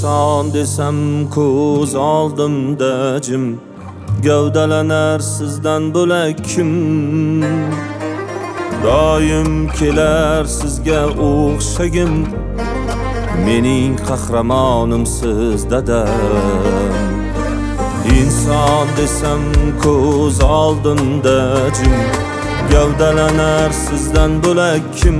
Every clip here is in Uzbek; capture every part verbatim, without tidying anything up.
İnson desam ko'z oldimda jim, gavdalanar sizdan bo'lak kim? Doim kelar sizga o'xshagim, mening qahramonim siz dadam. İnson desam ko'z oldimda jim, gavdalanar sizdan bo'lak kim?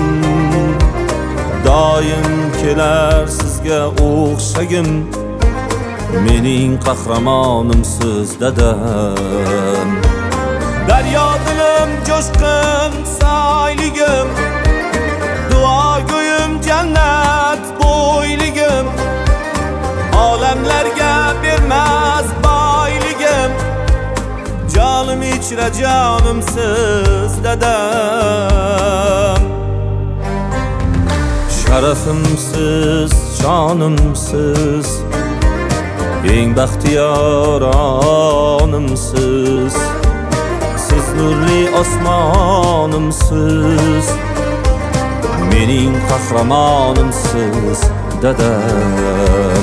Doim kelar sizga o'xshagim, mening qahramonim siz dadam. Daryo dilim jo'shqin soyligim, duo go'yim jannat bo'yligim, olamlarga bermas boyligim, jonim ichra jonim siz dadam. Sharafimsiz, jonimsiz, eng baxtiyor onimsiz, siz nurli osmonimsiz, mening qahramonimsiz dadam.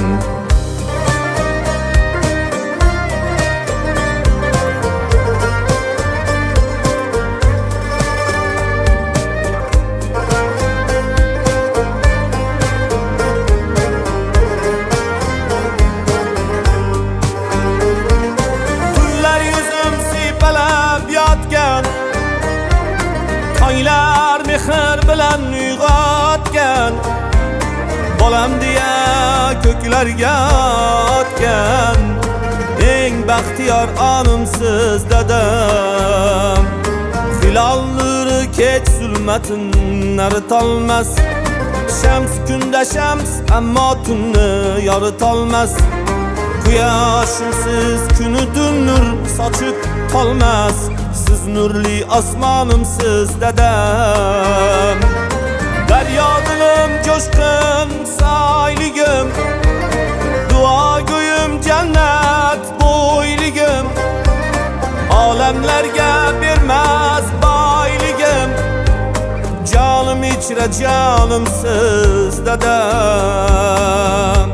Tonglar mehr bilan uyg'otgan, bolam deya ko'klarga otgan, eng baxtiyor onimsiz dadam. Hilol nuri kech zulmatin aritolmas, shams kunda shams ammo tunni yoritolmas, quyoshimsiz kunidir nur sochib qolmas, siz nurli osmonimsiz dadam. Daryo dilim jo'shqin soyligim, duo go'yim jannat bo'yligim, olamlarga bermas boyligim, jonim ichra jonimsiz dadam.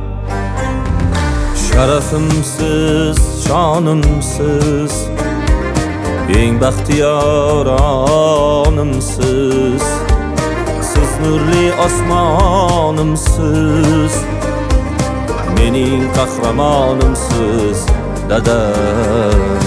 Sharafimsiz, jonimsiz, eng baxtiyor onimsiz, siz nurli osmonimsiz, mening qahramonimsiz dadam.